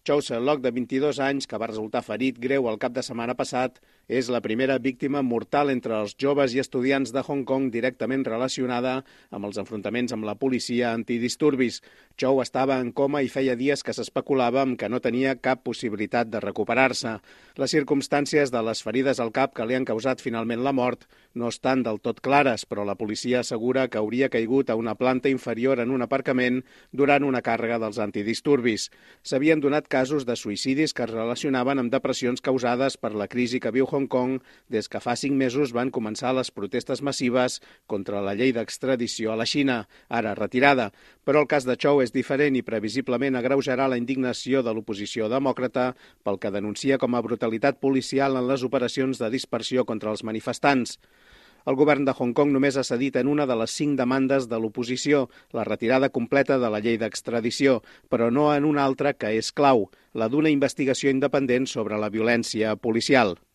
Chow Se-lok, de 22 anys, que va resultar ferit greu el cap de setmana passat, és la primera víctima mortal entre els joves i estudiants de Hong Kong directament relacionada amb els enfrontaments amb la policia antidisturbis. Chow estava en coma i feia dies que s'especulava amb que no tenia cap possibilitat de recuperar-se. Les circumstàncies de les ferides al cap que li han causat finalment la mort no estan del tot clares, però la policia assegura que hauria caigut a una planta inferior en un aparcament durant una càrrega dels antidisturbis. S'havien donat casos de suïcidis que es relacionaven amb depressions causades per la crisi que viu Hong Kong des que fa 5 mesos van començar les protestes massives contra la llei d'extradició a la Xina, ara retirada. Però el cas de Chow és diferent i previsiblement agreujarà la indignació de l'oposició demòcrata pel que denuncia com a brutalitat policial en les operacions de dispersió contra els manifestants. El govern de Hong Kong només ha cedit en una de les 5 demandes de l'oposició, la retirada completa de la llei d'extradició, però no en una altra que és clau, la d'una investigació independent sobre la violència policial.